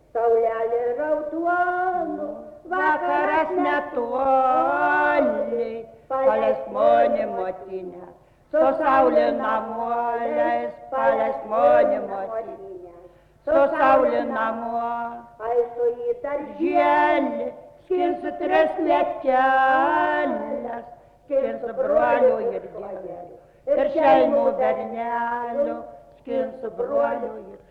saulelė rautuonu, Vakaras netoli, palesk mane motinę, su saulė namuoliais, palesk mane motinę, su saulė namo. aišku į darželį, Žėlį, skinsiu tris lietelės, skinsiu brolių ir dėlių, ir šeimų bernelių, skinsiu brolių ir